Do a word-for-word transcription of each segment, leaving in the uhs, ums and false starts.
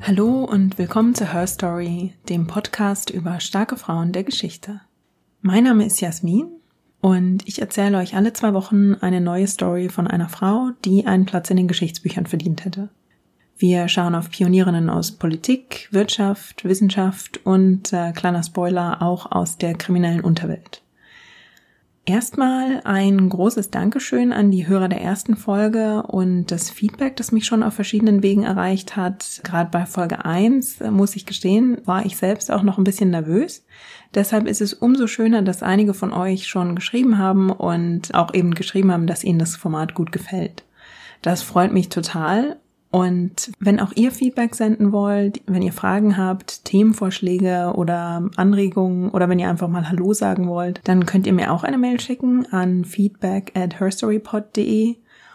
Hallo und willkommen zu Her Story, dem Podcast über starke Frauen der Geschichte. Mein Name ist Jasmin und ich erzähle euch alle zwei Wochen eine neue Story von einer Frau, die einen Platz in den Geschichtsbüchern verdient hätte. Wir schauen auf Pionierinnen aus Politik, Wirtschaft, Wissenschaft und, äh, kleiner Spoiler, auch aus der kriminellen Unterwelt. Erstmal ein großes Dankeschön an die Hörer der ersten Folge und das Feedback, das mich schon auf verschiedenen Wegen erreicht hat. Gerade bei Folge eins, muss ich gestehen, war ich selbst auch noch ein bisschen nervös. Deshalb ist es umso schöner, dass einige von euch schon geschrieben haben und auch eben geschrieben haben, dass ihnen das Format gut gefällt. Das freut mich total. Und wenn auch ihr Feedback senden wollt, wenn ihr Fragen habt, Themenvorschläge oder Anregungen oder wenn ihr einfach mal Hallo sagen wollt, dann könnt ihr mir auch eine Mail schicken an feedback at herstorypod punkt de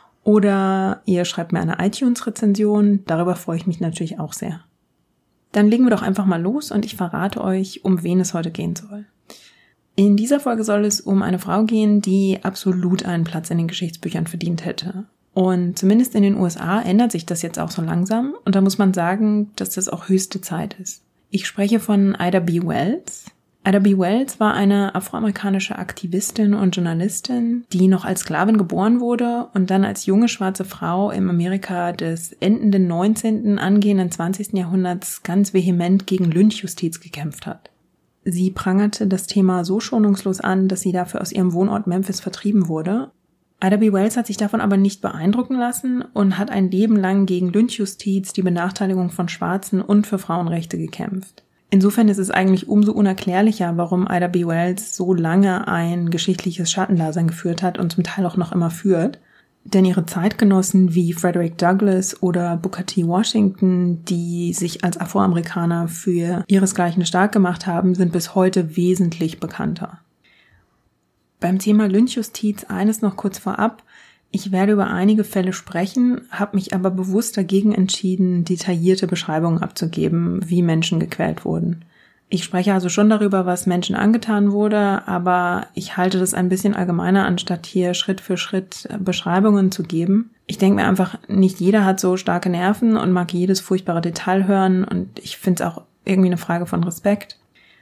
oder ihr schreibt mir eine iTunes-Rezension. Darüber freue ich mich natürlich auch sehr. Dann legen wir doch einfach mal los und ich verrate euch, um wen es heute gehen soll. In dieser Folge soll es um eine Frau gehen, die absolut einen Platz in den Geschichtsbüchern verdient hätte. Und zumindest in den U S A ändert sich das jetzt auch so langsam. Und da muss man sagen, dass das auch höchste Zeit ist. Ich spreche von Ida B. Wells. Ida B. Wells war eine afroamerikanische Aktivistin und Journalistin, die noch als Sklavin geboren wurde und dann als junge schwarze Frau im Amerika des endenden neunzehnten, angehenden zwanzigsten Jahrhunderts ganz vehement gegen Lynchjustiz gekämpft hat. Sie prangerte das Thema so schonungslos an, dass sie dafür aus ihrem Wohnort Memphis vertrieben wurde. Ida B. Wells hat sich davon aber nicht beeindrucken lassen und hat ein Leben lang gegen Lynchjustiz, die Benachteiligung von Schwarzen und für Frauenrechte gekämpft. Insofern ist es eigentlich umso unerklärlicher, warum Ida B. Wells so lange ein geschichtliches Schattendasein geführt hat und zum Teil auch noch immer führt. Denn ihre Zeitgenossen wie Frederick Douglass oder Booker T. Washington, die sich als Afroamerikaner für ihresgleichen stark gemacht haben, sind bis heute wesentlich bekannter. Beim Thema Lynchjustiz eines noch kurz vorab. Ich werde über einige Fälle sprechen, habe mich aber bewusst dagegen entschieden, detaillierte Beschreibungen abzugeben, wie Menschen gequält wurden. Ich spreche also schon darüber, was Menschen angetan wurde, aber ich halte das ein bisschen allgemeiner, anstatt hier Schritt für Schritt Beschreibungen zu geben. Ich denke mir einfach, nicht jeder hat so starke Nerven und mag jedes furchtbare Detail hören und ich finde es auch irgendwie eine Frage von Respekt.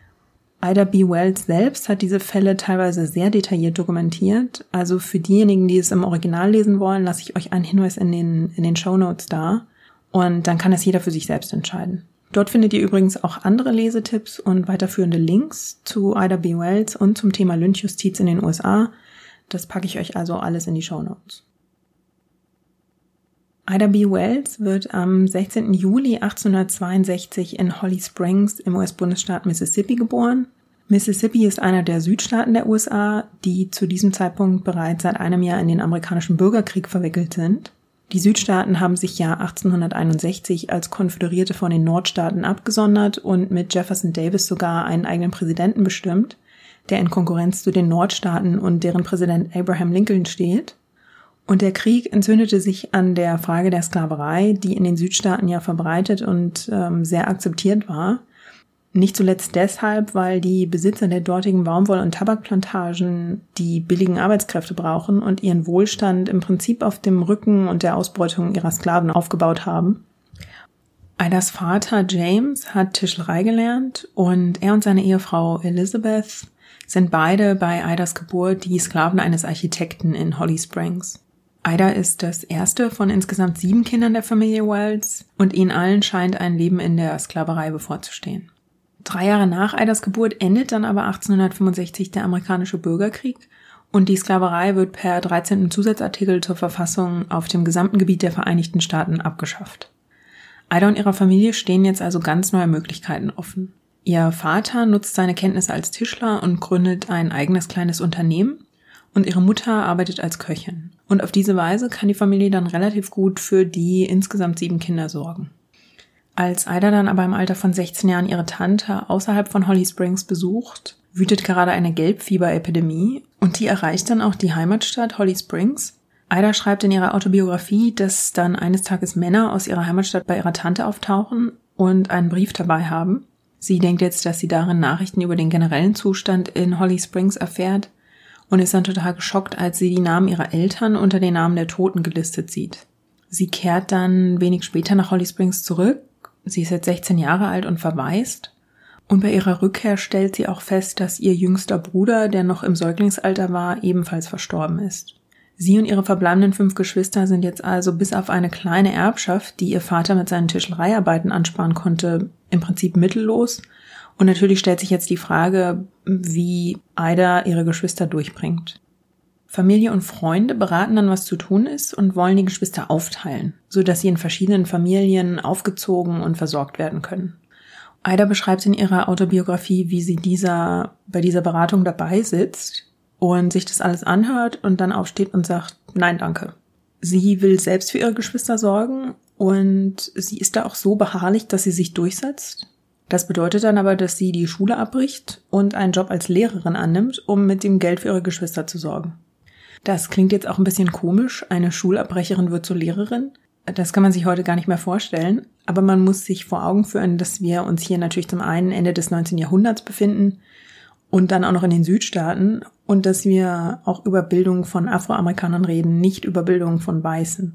Ida B. Wells selbst hat diese Fälle teilweise sehr detailliert dokumentiert. Also für diejenigen, die es im Original lesen wollen, lasse ich euch einen Hinweis in den, in den Shownotes da. Und dann kann es jeder für sich selbst entscheiden. Dort findet ihr übrigens auch andere Lesetipps und weiterführende Links zu Ida B. Wells und zum Thema Lynchjustiz in den U S A. Das packe ich euch also alles in die Shownotes. Ida B. Wells wird am sechzehnten Juli achtzehnhundertzweiundsechzig in Holly Springs im U S-Bundesstaat Mississippi geboren. Mississippi ist einer der Südstaaten der U S A, die zu diesem Zeitpunkt bereits seit einem Jahr in den amerikanischen Bürgerkrieg verwickelt sind. Die Südstaaten haben sich ja achtzehnhunderteinundsechzig als Konföderierte von den Nordstaaten abgesondert und mit Jefferson Davis sogar einen eigenen Präsidenten bestimmt, der in Konkurrenz zu den Nordstaaten und deren Präsident Abraham Lincoln steht. Und der Krieg entzündete sich an der Frage der Sklaverei, die in den Südstaaten ja verbreitet und ähm, sehr akzeptiert war. Nicht zuletzt deshalb, weil die Besitzer der dortigen Baumwoll- und Tabakplantagen die billigen Arbeitskräfte brauchen und ihren Wohlstand im Prinzip auf dem Rücken und der Ausbeutung ihrer Sklaven aufgebaut haben. Idas Vater James hat Tischlerei gelernt und er und seine Ehefrau Elizabeth sind beide bei Idas Geburt die Sklaven eines Architekten in Holly Springs. Ida ist das erste von insgesamt sieben Kindern der Familie Wells und ihnen allen scheint ein Leben in der Sklaverei bevorzustehen. Drei Jahre nach Idas Geburt endet dann aber achtzehnhundertfünfundsechzig der amerikanische Bürgerkrieg und die Sklaverei wird per dreizehnten Zusatzartikel zur Verfassung auf dem gesamten Gebiet der Vereinigten Staaten abgeschafft. Ida und ihrer Familie stehen jetzt also ganz neue Möglichkeiten offen. Ihr Vater nutzt seine Kenntnisse als Tischler und gründet ein eigenes kleines Unternehmen und ihre Mutter arbeitet als Köchin. Und auf diese Weise kann die Familie dann relativ gut für die insgesamt sieben Kinder sorgen. Als Ida dann aber im Alter von sechzehn Jahren ihre Tante außerhalb von Holly Springs besucht, wütet gerade eine Gelbfieberepidemie und die erreicht dann auch die Heimatstadt Holly Springs. Ida schreibt in ihrer Autobiografie, dass dann eines Tages Männer aus ihrer Heimatstadt bei ihrer Tante auftauchen und einen Brief dabei haben. Sie denkt jetzt, dass sie darin Nachrichten über den generellen Zustand in Holly Springs erfährt und ist dann total geschockt, als sie die Namen ihrer Eltern unter den Namen der Toten gelistet sieht. Sie kehrt dann wenig später nach Holly Springs zurück Sie ist jetzt sechzehn Jahre alt und verwaist. Und bei ihrer Rückkehr stellt sie auch fest, dass ihr jüngster Bruder, der noch im Säuglingsalter war, ebenfalls verstorben ist. Sie und ihre verbleibenden fünf Geschwister sind jetzt also bis auf eine kleine Erbschaft, die ihr Vater mit seinen Tischlereiarbeiten ansparen konnte, im Prinzip mittellos. Und natürlich stellt sich jetzt die Frage, wie Ida ihre Geschwister durchbringt. Familie und Freunde beraten dann, was zu tun ist und wollen die Geschwister aufteilen, sodass sie in verschiedenen Familien aufgezogen und versorgt werden können. Ida beschreibt in ihrer Autobiografie, wie sie dieser bei dieser Beratung dabei sitzt und sich das alles anhört und dann aufsteht und sagt, nein, danke. Sie will selbst für ihre Geschwister sorgen und sie ist da auch so beharrlich, dass sie sich durchsetzt. Das bedeutet dann aber, dass sie die Schule abbricht und einen Job als Lehrerin annimmt, um mit dem Geld für ihre Geschwister zu sorgen. Das klingt jetzt auch ein bisschen komisch, eine Schulabbrecherin wird zur Lehrerin. Das kann man sich heute gar nicht mehr vorstellen, aber man muss sich vor Augen führen, dass wir uns hier natürlich zum einen Ende des neunzehnten Jahrhunderts befinden und dann auch noch in den Südstaaten und dass wir auch über Bildung von Afroamerikanern reden, nicht über Bildung von Weißen.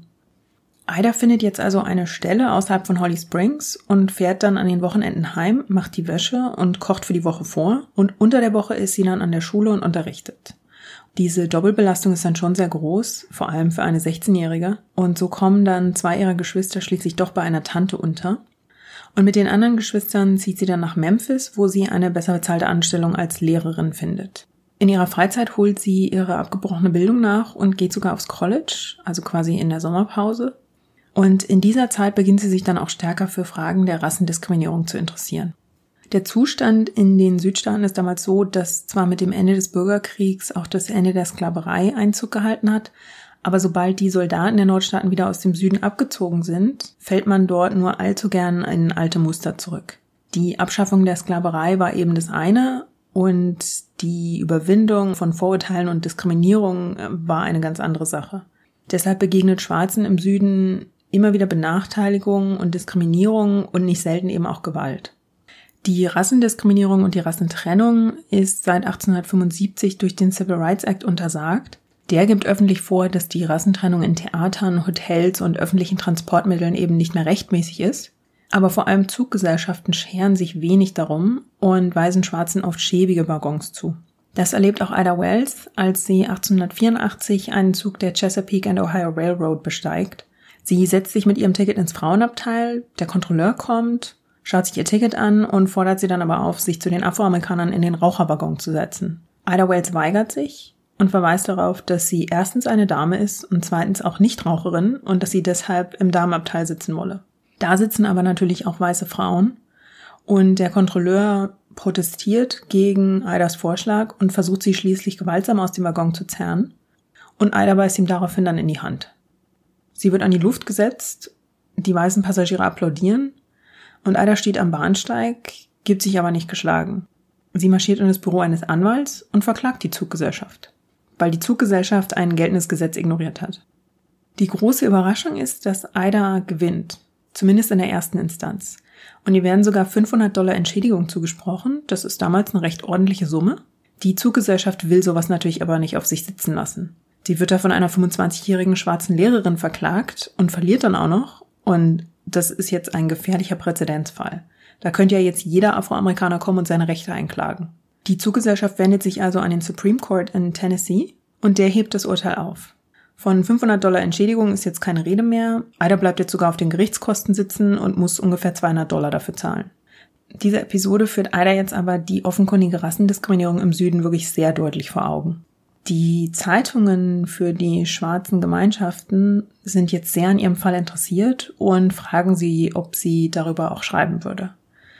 Ida findet jetzt also eine Stelle außerhalb von Holly Springs und fährt dann an den Wochenenden heim, macht die Wäsche und kocht für die Woche vor und unter der Woche ist sie dann an der Schule und unterrichtet. Diese Doppelbelastung ist dann schon sehr groß, vor allem für eine sechzehnjährige. Und so kommen dann zwei ihrer Geschwister schließlich doch bei einer Tante unter. Und mit den anderen Geschwistern zieht sie dann nach Memphis, wo sie eine besser bezahlte Anstellung als Lehrerin findet. In ihrer Freizeit holt sie ihre abgebrochene Bildung nach und geht sogar aufs College, also quasi in der Sommerpause. Und in dieser Zeit beginnt sie sich dann auch stärker für Fragen der Rassendiskriminierung zu interessieren. Der Zustand in den Südstaaten ist damals so, dass zwar mit dem Ende des Bürgerkriegs auch das Ende der Sklaverei Einzug gehalten hat, aber sobald die Soldaten der Nordstaaten wieder aus dem Süden abgezogen sind, fällt man dort nur allzu gern in alte Muster zurück. Die Abschaffung der Sklaverei war eben das eine und die Überwindung von Vorurteilen und Diskriminierung war eine ganz andere Sache. Deshalb begegnet Schwarzen im Süden immer wieder Benachteiligung und Diskriminierung und nicht selten eben auch Gewalt. Die Rassendiskriminierung und die Rassentrennung ist seit achtzehnhundertfünfundsiebzig durch den Civil Rights Act untersagt. Der gibt öffentlich vor, dass die Rassentrennung in Theatern, Hotels und öffentlichen Transportmitteln eben nicht mehr rechtmäßig ist. Aber vor allem Zuggesellschaften scheren sich wenig darum und weisen Schwarzen oft schäbige Waggons zu. Das erlebt auch Ida Wells, als sie achtzehnhundertvierundachtzig einen Zug der Chesapeake and Ohio Railroad besteigt. Sie setzt sich mit ihrem Ticket ins Frauenabteil, der Kontrolleur kommt, schaut sich ihr Ticket an und fordert sie dann aber auf, sich zu den Afroamerikanern in den Raucherwaggon zu setzen. Ida Wells weigert sich und verweist darauf, dass sie erstens eine Dame ist und zweitens auch Nichtraucherin und dass sie deshalb im Damenabteil sitzen wolle. Da sitzen aber natürlich auch weiße Frauen und der Kontrolleur protestiert gegen Idas Vorschlag und versucht sie schließlich gewaltsam aus dem Waggon zu zerren und Ida beißt ihm daraufhin dann in die Hand. Sie wird an die Luft gesetzt, die weißen Passagiere applaudieren und Ida steht am Bahnsteig, gibt sich aber nicht geschlagen. Sie marschiert in das Büro eines Anwalts und verklagt die Zuggesellschaft, weil die Zuggesellschaft ein geltendes Gesetz ignoriert hat. Die große Überraschung ist, dass Ida gewinnt, zumindest in der ersten Instanz. Und ihr werden sogar fünfhundert Dollar Entschädigung zugesprochen, das ist damals eine recht ordentliche Summe. Die Zuggesellschaft will sowas natürlich aber nicht auf sich sitzen lassen. Sie wird da von einer fünfundzwanzigjährigen schwarzen Lehrerin verklagt und verliert dann auch noch und das ist jetzt ein gefährlicher Präzedenzfall. Da könnte ja jetzt jeder Afroamerikaner kommen und seine Rechte einklagen. Die Zuggesellschaft wendet sich also an den Supreme Court in Tennessee und der hebt das Urteil auf. Von fünfhundert Dollar Entschädigung ist jetzt keine Rede mehr. Ida bleibt jetzt sogar auf den Gerichtskosten sitzen und muss ungefähr zweihundert Dollar dafür zahlen. Diese Episode führt Ida jetzt aber die offenkundige Rassendiskriminierung im Süden wirklich sehr deutlich vor Augen. Die Zeitungen für die schwarzen Gemeinschaften sind jetzt sehr an ihrem Fall interessiert und fragen sie, ob sie darüber auch schreiben würde.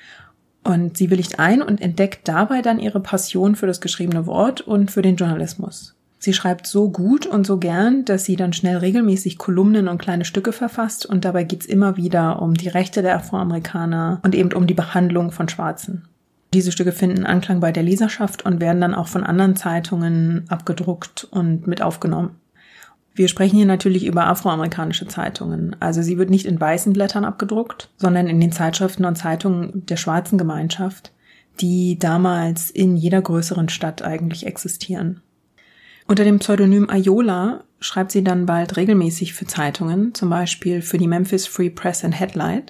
Und sie willigt ein und entdeckt dabei dann ihre Passion für das geschriebene Wort und für den Journalismus. Sie schreibt so gut und so gern, dass sie dann schnell regelmäßig Kolumnen und kleine Stücke verfasst und dabei geht's immer wieder um die Rechte der Afroamerikaner und eben um die Behandlung von Schwarzen. Diese Stücke finden Anklang bei der Leserschaft und werden dann auch von anderen Zeitungen abgedruckt und mit aufgenommen. Wir sprechen hier natürlich über afroamerikanische Zeitungen. Also sie wird nicht in weißen Blättern abgedruckt, sondern in den Zeitschriften und Zeitungen der schwarzen Gemeinschaft, die damals in jeder größeren Stadt eigentlich existieren. Unter dem Pseudonym Ayola schreibt sie dann bald regelmäßig für Zeitungen, zum Beispiel für die Memphis Free Press and Headlight.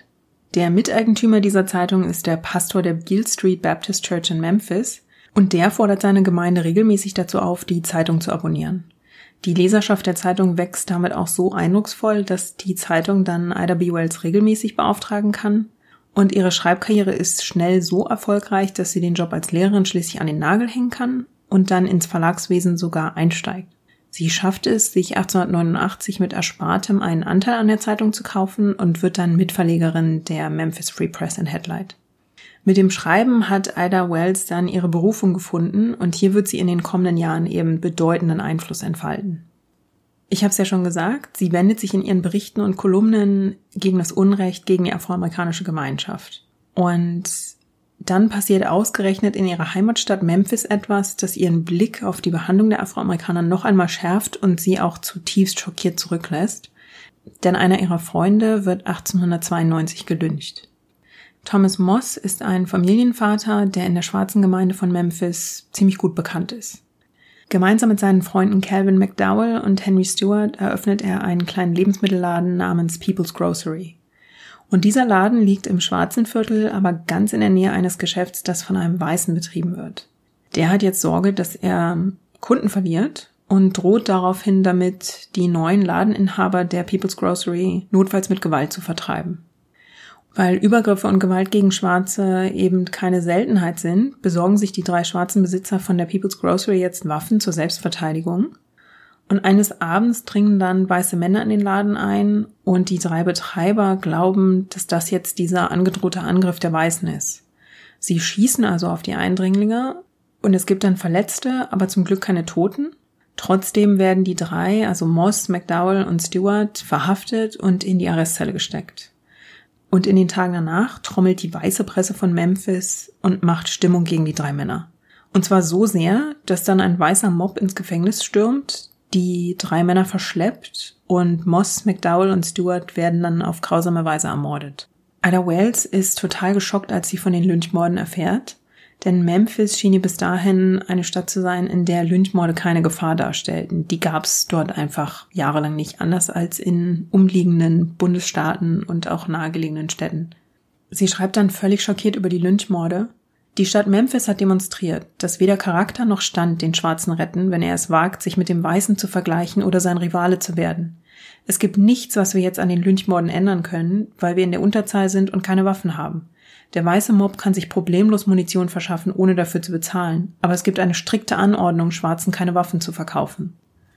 Der Miteigentümer dieser Zeitung ist der Pastor der Beale Street Baptist Church in Memphis und der fordert seine Gemeinde regelmäßig dazu auf, die Zeitung zu abonnieren. Die Leserschaft der Zeitung wächst damit auch so eindrucksvoll, dass die Zeitung dann Ida B. Wells regelmäßig beauftragen kann. Und ihre Schreibkarriere ist schnell so erfolgreich, dass sie den Job als Lehrerin schließlich an den Nagel hängen kann und dann ins Verlagswesen sogar einsteigt. Sie schafft es, sich achtzehnhundertneunundachtzig mit Erspartem einen Anteil an der Zeitung zu kaufen und wird dann Mitverlegerin der Memphis Free Press in Headlight. Mit dem Schreiben hat Ida Wells dann ihre Berufung gefunden und hier wird sie in den kommenden Jahren eben bedeutenden Einfluss entfalten. Ich habe es ja schon gesagt, sie wendet sich in ihren Berichten und Kolumnen gegen das Unrecht gegen die afroamerikanische Gemeinschaft. Und dann passiert ausgerechnet in ihrer Heimatstadt Memphis etwas, das ihren Blick auf die Behandlung der Afroamerikaner noch einmal schärft und sie auch zutiefst schockiert zurücklässt. Denn einer ihrer Freunde wird achtzehnhundertzweiundneunzig gelyncht. Thomas Moss ist ein Familienvater, der in der schwarzen Gemeinde von Memphis ziemlich gut bekannt ist. Gemeinsam mit seinen Freunden Calvin McDowell und Henry Stewart eröffnet er einen kleinen Lebensmittelladen namens People's Grocery. Und dieser Laden liegt im schwarzen Viertel, aber ganz in der Nähe eines Geschäfts, das von einem Weißen betrieben wird. Der hat jetzt Sorge, dass er Kunden verliert und droht daraufhin damit, die neuen Ladeninhaber der People's Grocery notfalls mit Gewalt zu vertreiben. Weil Übergriffe und Gewalt gegen Schwarze eben keine Seltenheit sind, besorgen sich die drei schwarzen Besitzer von der People's Grocery jetzt Waffen zur Selbstverteidigung. Und eines Abends dringen dann weiße Männer in den Laden ein und die drei Betreiber glauben, dass das jetzt dieser angedrohte Angriff der Weißen ist. Sie schießen also auf die Eindringlinge und es gibt dann Verletzte, aber zum Glück keine Toten. Trotzdem werden die drei, also Moss, McDowell und Stewart, verhaftet und in die Arrestzelle gesteckt. Und in den Tagen danach trommelt die weiße Presse von Memphis und macht Stimmung gegen die drei Männer. Und zwar so sehr, dass dann ein weißer Mob ins Gefängnis stürmt, die drei Männer verschleppt und Moss, McDowell und Stewart werden dann auf grausame Weise ermordet. Ida Wells ist total geschockt, als sie von den Lynchmorden erfährt, denn Memphis schien ihr bis dahin eine Stadt zu sein, in der Lynchmorde keine Gefahr darstellten. Die gab es dort einfach jahrelang nicht, anders als in umliegenden Bundesstaaten und auch nahegelegenen Städten. Sie schreibt dann völlig schockiert über die Lynchmorde: Die Stadt Memphis hat demonstriert, dass weder Charakter noch Stand den Schwarzen retten, wenn er es wagt, sich mit dem Weißen zu vergleichen oder sein Rivale zu werden. Es gibt nichts, was wir jetzt an den Lynchmorden ändern können, weil wir in der Unterzahl sind und keine Waffen haben. Der weiße Mob kann sich problemlos Munition verschaffen, ohne dafür zu bezahlen, aber es gibt eine strikte Anordnung, Schwarzen keine Waffen zu verkaufen.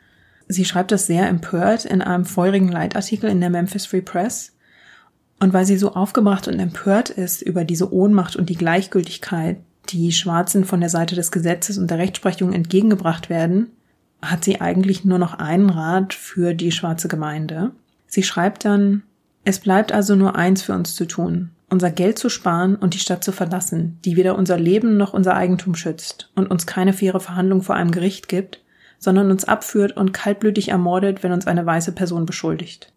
Sie schreibt das sehr empört in einem feurigen Leitartikel in der Memphis Free Press. Und weil sie so aufgebracht und empört ist über diese Ohnmacht und die Gleichgültigkeit, die Schwarzen von der Seite des Gesetzes und der Rechtsprechung entgegengebracht werden, hat sie eigentlich nur noch einen Rat für die schwarze Gemeinde. Sie schreibt dann: Es bleibt also nur eins für uns zu tun: unser Geld zu sparen und die Stadt zu verlassen, die weder unser Leben noch unser Eigentum schützt und uns keine faire Verhandlung vor einem Gericht gibt, sondern uns abführt und kaltblütig ermordet, wenn uns eine weiße Person beschuldigt.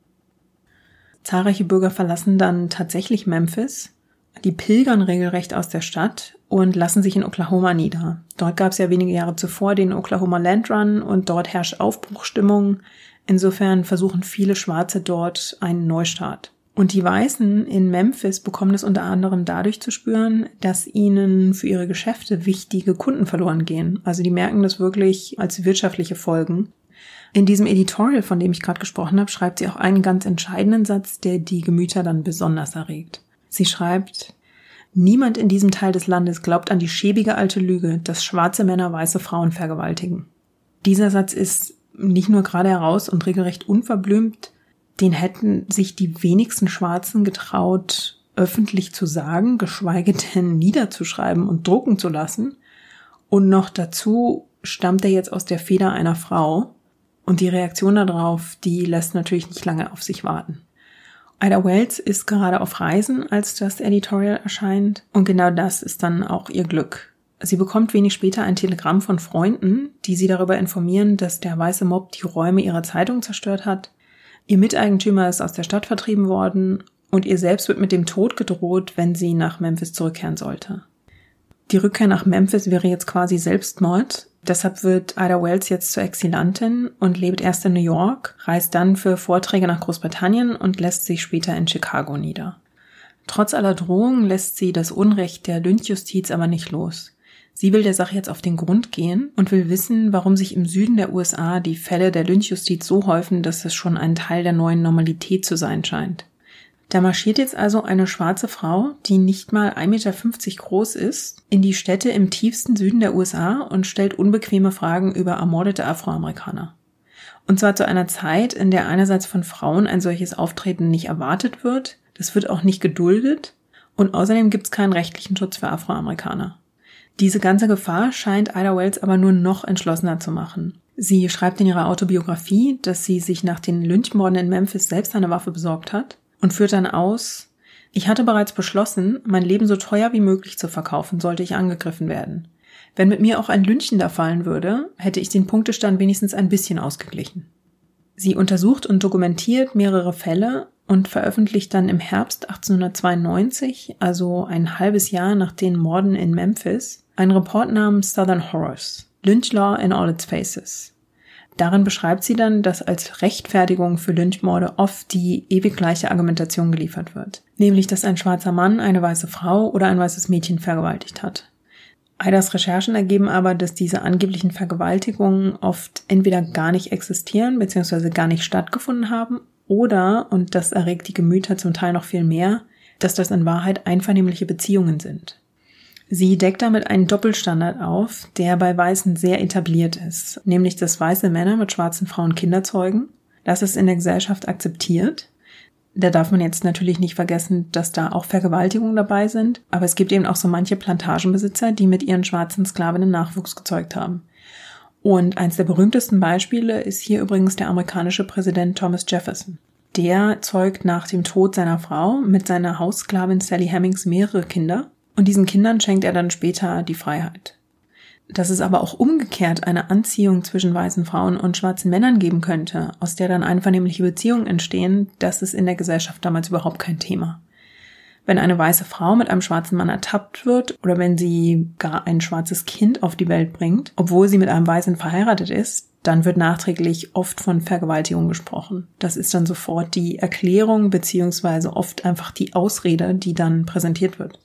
Zahlreiche Bürger verlassen dann tatsächlich Memphis, die pilgern regelrecht aus der Stadt und lassen sich in Oklahoma nieder. Dort gab es ja wenige Jahre zuvor den Oklahoma Land Run und dort herrscht Aufbruchsstimmung. Insofern versuchen viele Schwarze dort einen Neustart. Und die Weißen in Memphis bekommen es unter anderem dadurch zu spüren, dass ihnen für ihre Geschäfte wichtige Kunden verloren gehen. Also die merken das wirklich als wirtschaftliche Folgen. In diesem Editorial, von dem ich gerade gesprochen habe, schreibt sie auch einen ganz entscheidenden Satz, der die Gemüter dann besonders erregt. Sie schreibt: Niemand in diesem Teil des Landes glaubt an die schäbige alte Lüge, dass schwarze Männer weiße Frauen vergewaltigen. Dieser Satz ist nicht nur gerade heraus und regelrecht unverblümt, den hätten sich die wenigsten Schwarzen getraut, öffentlich zu sagen, geschweige denn niederzuschreiben und drucken zu lassen. Und noch dazu stammt er jetzt aus der Feder einer Frau. Und die Reaktion darauf, die lässt natürlich nicht lange auf sich warten. Ida Wells ist gerade auf Reisen, als das Editorial erscheint. Und genau das ist dann auch ihr Glück. Sie bekommt wenig später ein Telegramm von Freunden, die sie darüber informieren, dass der weiße Mob die Räume ihrer Zeitung zerstört hat. Ihr Miteigentümer ist aus der Stadt vertrieben worden und ihr selbst wird mit dem Tod gedroht, wenn sie nach Memphis zurückkehren sollte. Die Rückkehr nach Memphis wäre jetzt quasi Selbstmord. Deshalb wird Ida Wells jetzt zur Exilantin und lebt erst in New York, reist dann für Vorträge nach Großbritannien und lässt sich später in Chicago nieder. Trotz aller Drohungen lässt sie das Unrecht der Lynchjustiz aber nicht los. Sie will der Sache jetzt auf den Grund gehen und will wissen, warum sich im Süden der U S A die Fälle der Lynchjustiz so häufen, dass es schon ein Teil der neuen Normalität zu sein scheint. Da marschiert jetzt also eine schwarze Frau, die nicht mal ein Meter fünfzig groß ist, in die Städte im tiefsten Süden der U S A und stellt unbequeme Fragen über ermordete Afroamerikaner. Und zwar zu einer Zeit, in der einerseits von Frauen ein solches Auftreten nicht erwartet wird, das wird auch nicht geduldet und außerdem gibt es keinen rechtlichen Schutz für Afroamerikaner. Diese ganze Gefahr scheint Ida Wells aber nur noch entschlossener zu machen. Sie schreibt in ihrer Autobiografie, dass sie sich nach den Lynchmorden in Memphis selbst eine Waffe besorgt hat und führt dann aus: Ich hatte bereits beschlossen, mein Leben so teuer wie möglich zu verkaufen, sollte ich angegriffen werden. Wenn mit mir auch ein Lynchender fallen würde, hätte ich den Punktestand wenigstens ein bisschen ausgeglichen. Sie untersucht und dokumentiert mehrere Fälle und veröffentlicht dann im Herbst achtzehnhundertzweiundneunzig, also ein halbes Jahr nach den Morden in Memphis, einen Report namens Southern Horrors, Lynch Law in all its Faces. Darin beschreibt sie dann, dass als Rechtfertigung für Lynchmorde oft die ewig gleiche Argumentation geliefert wird, nämlich dass ein schwarzer Mann eine weiße Frau oder ein weißes Mädchen vergewaltigt hat. Idas Recherchen ergeben aber, dass diese angeblichen Vergewaltigungen oft entweder gar nicht existieren bzw. gar nicht stattgefunden haben oder, und das erregt die Gemüter zum Teil noch viel mehr, dass das in Wahrheit einvernehmliche Beziehungen sind. Sie deckt damit einen Doppelstandard auf, der bei Weißen sehr etabliert ist, nämlich dass weiße Männer mit schwarzen Frauen Kinder zeugen. Das ist in der Gesellschaft akzeptiert. Da darf man jetzt natürlich nicht vergessen, dass da auch Vergewaltigungen dabei sind, aber es gibt eben auch so manche Plantagenbesitzer, die mit ihren schwarzen Sklavinnen Nachwuchs gezeugt haben. Und eins der berühmtesten Beispiele ist hier übrigens der amerikanische Präsident Thomas Jefferson. Der zeugt nach dem Tod seiner Frau mit seiner Haussklavin Sally Hemings mehrere Kinder und diesen Kindern schenkt er dann später die Freiheit. Dass es aber auch umgekehrt eine Anziehung zwischen weißen Frauen und schwarzen Männern geben könnte, aus der dann einvernehmliche Beziehungen entstehen, das ist in der Gesellschaft damals überhaupt kein Thema. Wenn eine weiße Frau mit einem schwarzen Mann ertappt wird oder wenn sie gar ein schwarzes Kind auf die Welt bringt, obwohl sie mit einem Weißen verheiratet ist, dann wird nachträglich oft von Vergewaltigung gesprochen. Das ist dann sofort die Erklärung beziehungsweise oft einfach die Ausrede, die dann präsentiert wird.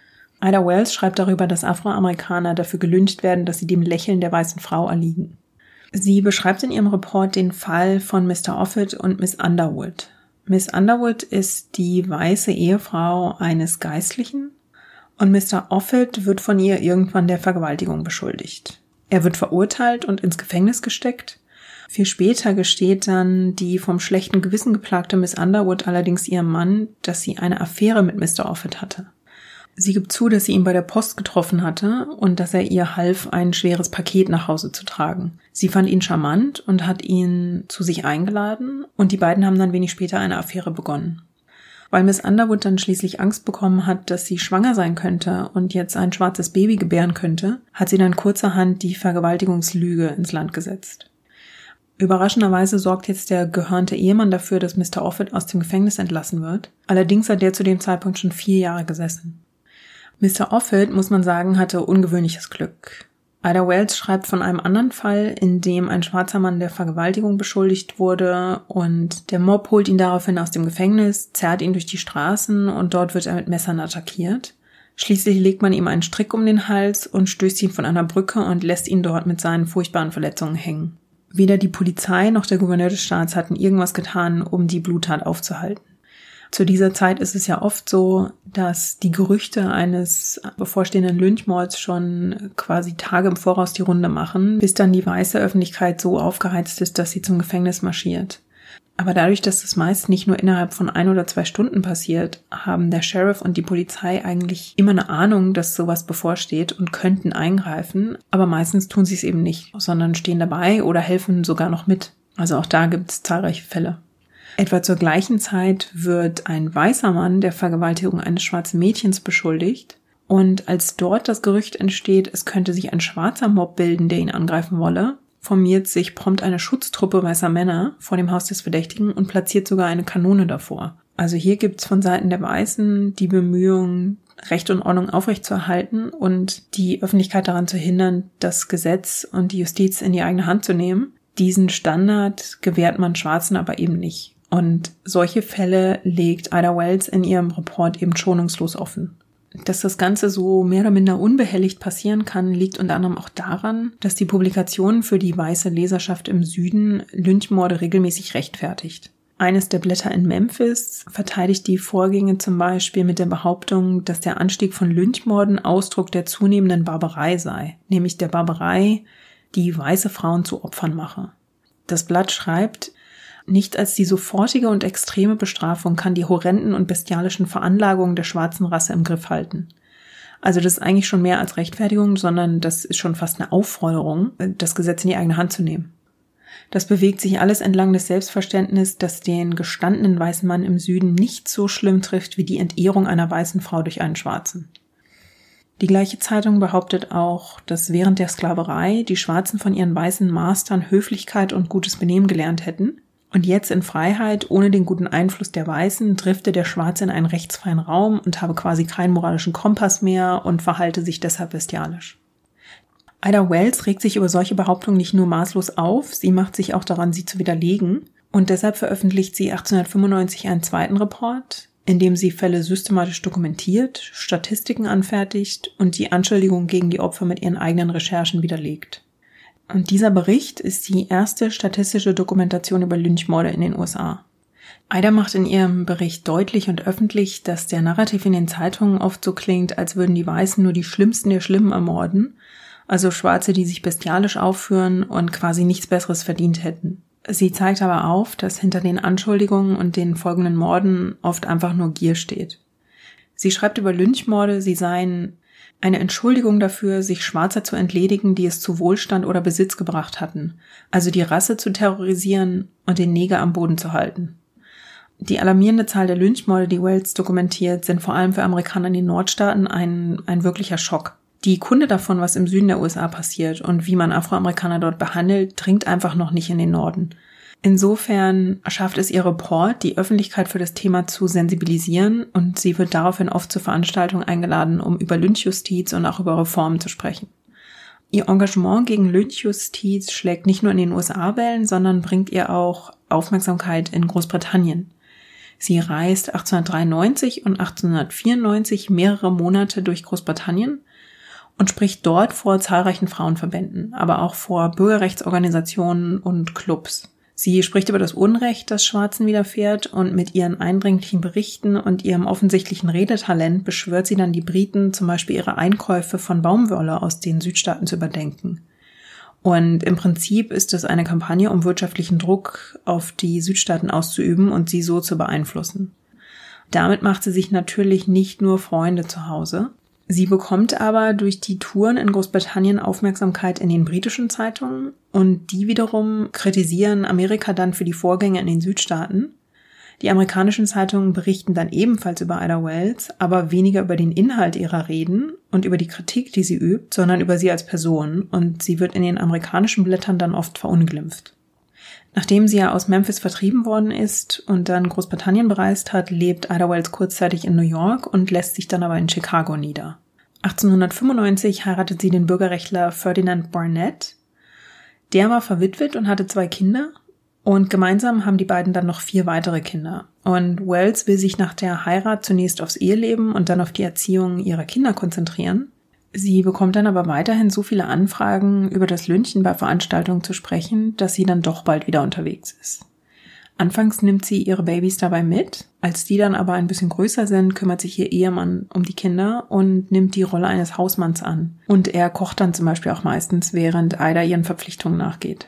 Ida Wells schreibt darüber, dass Afroamerikaner dafür gelyncht werden, dass sie dem Lächeln der weißen Frau erliegen. Sie beschreibt in ihrem Report den Fall von Mister Offutt und Miss Underwood. Miss Underwood ist die weiße Ehefrau eines Geistlichen und Mister Offutt wird von ihr irgendwann der Vergewaltigung beschuldigt. Er wird verurteilt und ins Gefängnis gesteckt. Viel später gesteht dann die vom schlechten Gewissen geplagte Miss Underwood allerdings ihrem Mann, dass sie eine Affäre mit Mister Offutt hatte. Sie gibt zu, dass sie ihn bei der Post getroffen hatte und dass er ihr half, ein schweres Paket nach Hause zu tragen. Sie fand ihn charmant und hat ihn zu sich eingeladen und die beiden haben dann wenig später eine Affäre begonnen. Weil Miss Underwood dann schließlich Angst bekommen hat, dass sie schwanger sein könnte und jetzt ein schwarzes Baby gebären könnte, hat sie dann kurzerhand die Vergewaltigungslüge ins Land gesetzt. Überraschenderweise sorgt jetzt der gehörnte Ehemann dafür, dass Mister Offutt aus dem Gefängnis entlassen wird. Allerdings hat der zu dem Zeitpunkt schon vier Jahre gesessen. Mister Offutt, muss man sagen, hatte ungewöhnliches Glück. Ida Wells schreibt von einem anderen Fall, in dem ein schwarzer Mann der Vergewaltigung beschuldigt wurde und der Mob holt ihn daraufhin aus dem Gefängnis, zerrt ihn durch die Straßen und dort wird er mit Messern attackiert. Schließlich legt man ihm einen Strick um den Hals und stößt ihn von einer Brücke und lässt ihn dort mit seinen furchtbaren Verletzungen hängen. Weder die Polizei noch der Gouverneur des Staats hatten irgendwas getan, um die Bluttat aufzuhalten. Zu dieser Zeit ist es ja oft so, dass die Gerüchte eines bevorstehenden Lynchmords schon quasi Tage im Voraus die Runde machen, bis dann die weiße Öffentlichkeit so aufgeheizt ist, dass sie zum Gefängnis marschiert. Aber dadurch, dass das meist nicht nur innerhalb von ein oder zwei Stunden passiert, haben der Sheriff und die Polizei eigentlich immer eine Ahnung, dass sowas bevorsteht und könnten eingreifen, aber meistens tun sie es eben nicht, sondern stehen dabei oder helfen sogar noch mit. Also auch da gibt es zahlreiche Fälle. Etwa zur gleichen Zeit wird ein weißer Mann der Vergewaltigung eines schwarzen Mädchens beschuldigt und als dort das Gerücht entsteht, es könnte sich ein schwarzer Mob bilden, der ihn angreifen wolle, formiert sich prompt eine Schutztruppe weißer Männer vor dem Haus des Verdächtigen und platziert sogar eine Kanone davor. Also hier gibt's von Seiten der Weißen die Bemühungen, Recht und Ordnung aufrechtzuerhalten und die Öffentlichkeit daran zu hindern, das Gesetz und die Justiz in die eigene Hand zu nehmen. Diesen Standard gewährt man Schwarzen aber eben nicht. Und solche Fälle legt Ida Wells in ihrem Report eben schonungslos offen. Dass das Ganze so mehr oder minder unbehelligt passieren kann, liegt unter anderem auch daran, dass die Publikation für die weiße Leserschaft im Süden Lynchmorde regelmäßig rechtfertigt. Eines der Blätter in Memphis verteidigt die Vorgänge zum Beispiel mit der Behauptung, dass der Anstieg von Lynchmorden Ausdruck der zunehmenden Barbarei sei, nämlich der Barbarei, die weiße Frauen zu Opfern mache. Das Blatt schreibt: Nicht als die sofortige und extreme Bestrafung kann die horrenden und bestialischen Veranlagungen der schwarzen Rasse im Griff halten. Also das ist eigentlich schon mehr als Rechtfertigung, sondern das ist schon fast eine Aufforderung, das Gesetz in die eigene Hand zu nehmen. Das bewegt sich alles entlang des Selbstverständnisses, dass den gestandenen weißen Mann im Süden nicht so schlimm trifft wie die Entehrung einer weißen Frau durch einen Schwarzen. Die gleiche Zeitung behauptet auch, dass während der Sklaverei die Schwarzen von ihren weißen Mastern Höflichkeit und gutes Benehmen gelernt hätten. Und jetzt in Freiheit, ohne den guten Einfluss der Weißen, drifte der Schwarze in einen rechtsfreien Raum und habe quasi keinen moralischen Kompass mehr und verhalte sich deshalb bestialisch. Ida Wells regt sich über solche Behauptungen nicht nur maßlos auf, sie macht sich auch daran, sie zu widerlegen. Und deshalb veröffentlicht sie achtzehnhundertfünfundneunzig einen zweiten Report, in dem sie Fälle systematisch dokumentiert, Statistiken anfertigt und die Anschuldigungen gegen die Opfer mit ihren eigenen Recherchen widerlegt. Und dieser Bericht ist die erste statistische Dokumentation über Lynchmorde in den U S A. Ida macht in ihrem Bericht deutlich und öffentlich, dass der Narrativ in den Zeitungen oft so klingt, als würden die Weißen nur die Schlimmsten der Schlimmen ermorden, also Schwarze, die sich bestialisch aufführen und quasi nichts Besseres verdient hätten. Sie zeigt aber auf, dass hinter den Anschuldigungen und den folgenden Morden oft einfach nur Gier steht. Sie schreibt über Lynchmorde, sie seien eine Entschuldigung dafür, sich Schwarzer zu entledigen, die es zu Wohlstand oder Besitz gebracht hatten, also die Rasse zu terrorisieren und den Neger am Boden zu halten. Die alarmierende Zahl der Lynchmorde, die Wells dokumentiert, sind vor allem für Amerikaner in den Nordstaaten ein, ein wirklicher Schock. Die Kunde davon, was im Süden der U S A passiert und wie man Afroamerikaner dort behandelt, dringt einfach noch nicht in den Norden. Insofern schafft es ihr Report, die Öffentlichkeit für das Thema zu sensibilisieren, und sie wird daraufhin oft zu Veranstaltungen eingeladen, um über Lynchjustiz und auch über Reformen zu sprechen. Ihr Engagement gegen Lynchjustiz schlägt nicht nur in den U S A Wellen, sondern bringt ihr auch Aufmerksamkeit in Großbritannien. Sie reist achtzehnhundertdreiundneunzig und achtzehnhundertvierundneunzig mehrere Monate durch Großbritannien und spricht dort vor zahlreichen Frauenverbänden, aber auch vor Bürgerrechtsorganisationen und Clubs. Sie spricht über das Unrecht, das Schwarzen widerfährt, und mit ihren eindringlichen Berichten und ihrem offensichtlichen Redetalent beschwört sie dann die Briten, zum Beispiel ihre Einkäufe von Baumwolle aus den Südstaaten zu überdenken. Und im Prinzip ist es eine Kampagne, um wirtschaftlichen Druck auf die Südstaaten auszuüben und sie so zu beeinflussen. Damit macht sie sich natürlich nicht nur Freunde zu Hause. Sie bekommt aber durch die Touren in Großbritannien Aufmerksamkeit in den britischen Zeitungen, und die wiederum kritisieren Amerika dann für die Vorgänge in den Südstaaten. Die amerikanischen Zeitungen berichten dann ebenfalls über Ida Wells, aber weniger über den Inhalt ihrer Reden und über die Kritik, die sie übt, sondern über sie als Person, und sie wird in den amerikanischen Blättern dann oft verunglimpft. Nachdem sie ja aus Memphis vertrieben worden ist und dann Großbritannien bereist hat, lebt Ida Wells kurzzeitig in New York und lässt sich dann aber in Chicago nieder. achtzehnhundertfünfundneunzig heiratet sie den Bürgerrechtler Ferdinand Barnett. Der war verwitwet und hatte zwei Kinder, und gemeinsam haben die beiden dann noch vier weitere Kinder. Und Wells will sich nach der Heirat zunächst aufs Eheleben und dann auf die Erziehung ihrer Kinder konzentrieren. Sie bekommt dann aber weiterhin so viele Anfragen, über das Lynchen bei Veranstaltungen zu sprechen, dass sie dann doch bald wieder unterwegs ist. Anfangs nimmt sie ihre Babys dabei mit, als die dann aber ein bisschen größer sind, kümmert sich ihr Ehemann um die Kinder und nimmt die Rolle eines Hausmanns an. Und er kocht dann zum Beispiel auch meistens, während Ida ihren Verpflichtungen nachgeht.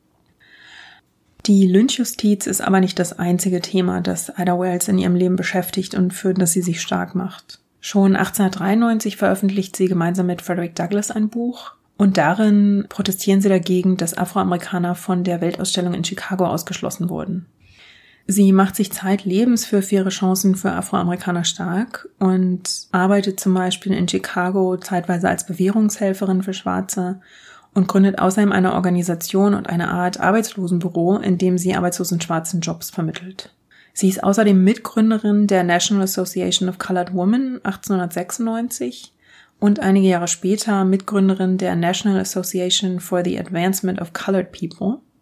Die Lynchjustiz ist aber nicht das einzige Thema, das Ida Wells in ihrem Leben beschäftigt und für das sie sich stark macht. Schon achtzehnhundertdreiundneunzig veröffentlicht sie gemeinsam mit Frederick Douglass ein Buch, und darin protestieren sie dagegen, dass Afroamerikaner von der Weltausstellung in Chicago ausgeschlossen wurden. Sie macht sich zeitlebens für faire Chancen für Afroamerikaner stark und arbeitet zum Beispiel in Chicago zeitweise als Bewährungshelferin für Schwarze und gründet außerdem eine Organisation und eine Art Arbeitslosenbüro, in dem sie arbeitslosen Schwarzen Jobs vermittelt. Sie ist außerdem Mitgründerin der National Association of Colored Women achtzehnhundertsechsundneunzig und einige Jahre später Mitgründerin der National Association for the Advancement of Colored People.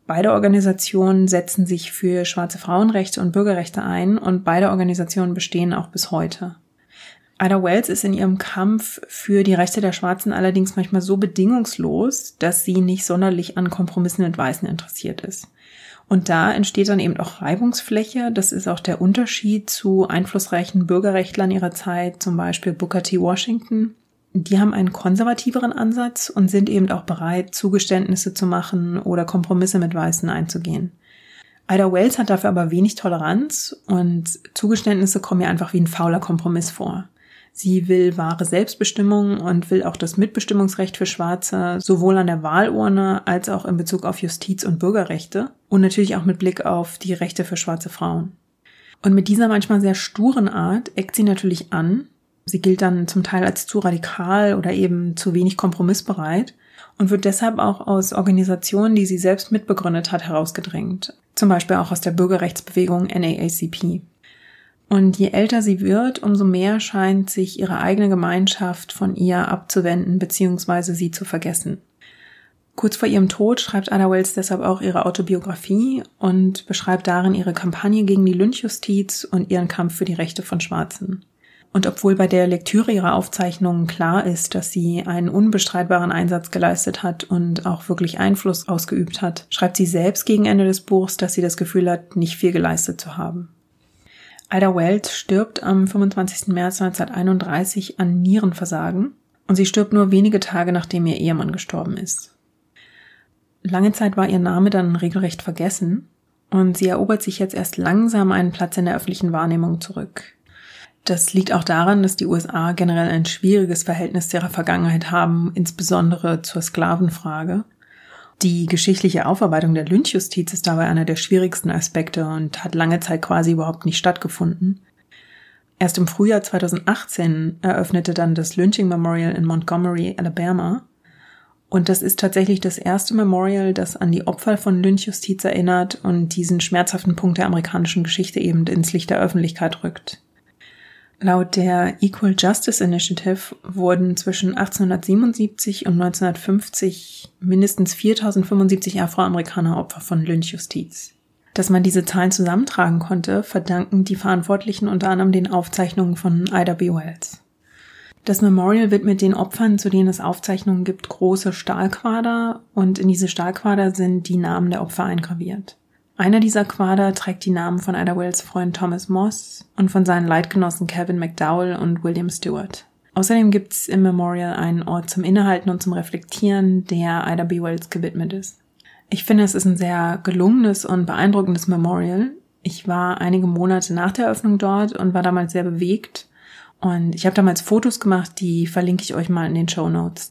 Beide Organisationen setzen sich für schwarze Frauenrechte und Bürgerrechte ein und beide Organisationen bestehen auch bis heute. Ida Wells ist in ihrem Kampf für die Rechte der Schwarzen allerdings manchmal so bedingungslos, dass sie nicht sonderlich an Kompromissen mit Weißen interessiert ist. Und da entsteht dann eben auch Reibungsfläche. Das ist auch der Unterschied zu einflussreichen Bürgerrechtlern ihrer Zeit, zum Beispiel Booker T. Washington. Die haben einen konservativeren Ansatz und sind eben auch bereit, Zugeständnisse zu machen oder Kompromisse mit Weißen einzugehen. Ida Wells hat dafür aber wenig Toleranz und Zugeständnisse kommen ihr einfach wie ein fauler Kompromiss vor. Sie will wahre Selbstbestimmung und will auch das Mitbestimmungsrecht für Schwarze, sowohl an der Wahlurne als auch in Bezug auf Justiz- und Bürgerrechte und natürlich auch mit Blick auf die Rechte für schwarze Frauen. Und mit dieser manchmal sehr sturen Art eckt sie natürlich an. Sie gilt dann zum Teil als zu radikal oder eben zu wenig kompromissbereit und wird deshalb auch aus Organisationen, die sie selbst mitbegründet hat, herausgedrängt. Zum Beispiel auch aus der Bürgerrechtsbewegung N double A C P. Und je älter sie wird, umso mehr scheint sich ihre eigene Gemeinschaft von ihr abzuwenden bzw. sie zu vergessen. Kurz vor ihrem Tod schreibt Ida Wells deshalb auch ihre Autobiografie und beschreibt darin ihre Kampagne gegen die Lynchjustiz und ihren Kampf für die Rechte von Schwarzen. Und obwohl bei der Lektüre ihrer Aufzeichnungen klar ist, dass sie einen unbestreitbaren Einsatz geleistet hat und auch wirklich Einfluss ausgeübt hat, schreibt sie selbst gegen Ende des Buchs, dass sie das Gefühl hat, nicht viel geleistet zu haben. Ida Wells stirbt am fünfundzwanzigsten März neunzehnhunderteinunddreißig an Nierenversagen und sie stirbt nur wenige Tage, nachdem ihr Ehemann gestorben ist. Lange Zeit war ihr Name dann regelrecht vergessen und sie erobert sich jetzt erst langsam einen Platz in der öffentlichen Wahrnehmung zurück. Das liegt auch daran, dass die U S A generell ein schwieriges Verhältnis zu ihrer Vergangenheit haben, insbesondere zur Sklavenfrage. Die geschichtliche Aufarbeitung der Lynchjustiz ist dabei einer der schwierigsten Aspekte und hat lange Zeit quasi überhaupt nicht stattgefunden. Erst im Frühjahr zweitausendachtzehn eröffnete dann das Lynching Memorial in Montgomery, Alabama. Und das ist tatsächlich das erste Memorial, das an die Opfer von Lynchjustiz erinnert und diesen schmerzhaften Punkt der amerikanischen Geschichte eben ins Licht der Öffentlichkeit rückt. Laut der Equal Justice Initiative wurden zwischen achtzehnhundertsiebenundsiebzig und neunzehnhundertfünfzig mindestens viertausendfünfundsiebzig Afroamerikaner Opfer von Lynchjustiz. Dass man diese Zahlen zusammentragen konnte, verdanken die Verantwortlichen unter anderem den Aufzeichnungen von Ida B. Wells. Das Memorial widmet den Opfern, zu denen es Aufzeichnungen gibt, große Stahlquader und in diese Stahlquader sind die Namen der Opfer eingraviert. Einer dieser Quader trägt die Namen von Ida Wells Freund Thomas Moss und von seinen Leitgenossen Kevin McDowell und William Stewart. Außerdem gibt's im Memorial einen Ort zum Innehalten und zum Reflektieren, der Ida B. Wells gewidmet ist. Ich finde, es ist ein sehr gelungenes und beeindruckendes Memorial. Ich war einige Monate nach der Eröffnung dort und war damals sehr bewegt. Und ich habe damals Fotos gemacht, die verlinke ich euch mal in den Shownotes.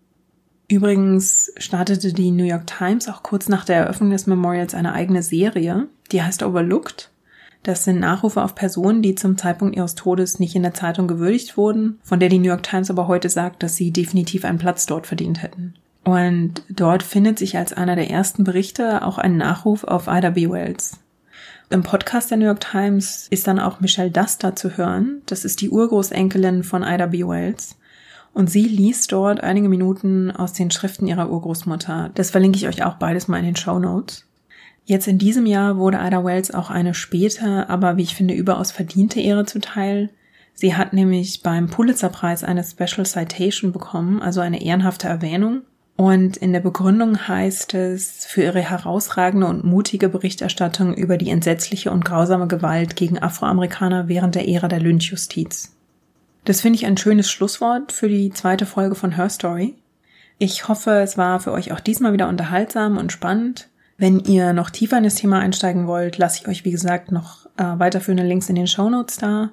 Übrigens startete die New York Times auch kurz nach der Eröffnung des Memorials eine eigene Serie, die heißt Overlooked. Das sind Nachrufe auf Personen, die zum Zeitpunkt ihres Todes nicht in der Zeitung gewürdigt wurden, von der die New York Times aber heute sagt, dass sie definitiv einen Platz dort verdient hätten. Und dort findet sich als einer der ersten Berichte auch ein Nachruf auf Ida B. Wells. Im Podcast der New York Times ist dann auch Michelle Duster zu hören. Das ist die Urgroßenkelin von Ida B. Wells. Und sie liest dort einige Minuten aus den Schriften ihrer Urgroßmutter. Das verlinke ich euch auch beides mal in den Shownotes. Jetzt in diesem Jahr wurde Ida Wells auch eine späte, aber wie ich finde überaus verdiente Ehre zuteil. Sie hat nämlich beim Pulitzer-Preis eine Special Citation bekommen, also eine ehrenhafte Erwähnung. Und in der Begründung heißt es, für ihre herausragende und mutige Berichterstattung über die entsetzliche und grausame Gewalt gegen Afroamerikaner während der Ära der Lynchjustiz. Das finde ich ein schönes Schlusswort für die zweite Folge von Her Story. Ich hoffe, es war für euch auch diesmal wieder unterhaltsam und spannend. Wenn ihr noch tiefer in das Thema einsteigen wollt, lasse ich euch, wie gesagt, noch äh, weiterführende Links in den Shownotes da.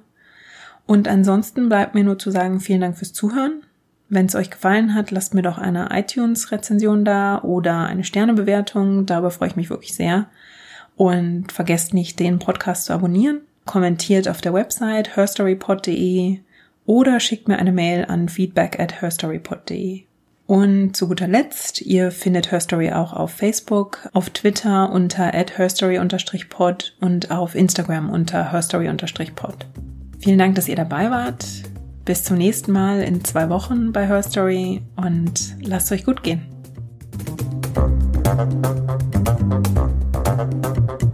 Und ansonsten bleibt mir nur zu sagen, vielen Dank fürs Zuhören. Wenn es euch gefallen hat, lasst mir doch eine iTunes-Rezension da oder eine Sternebewertung. Darüber freue ich mich wirklich sehr. Und vergesst nicht, den Podcast zu abonnieren. Kommentiert auf der Website herstorypod punkt de oder schickt mir eine Mail an feedback at herstorypod punkt de. Und zu guter Letzt, ihr findet Herstory auch auf Facebook, auf Twitter unter at herstory-pod und auf Instagram unter herstory-pod. Vielen Dank, dass ihr dabei wart. Bis zum nächsten Mal in zwei Wochen bei Herstory und lasst es euch gut gehen. Musik